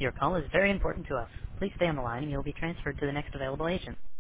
Your call is very important to us. Please stay on the line and you will be transferred to the next available agent.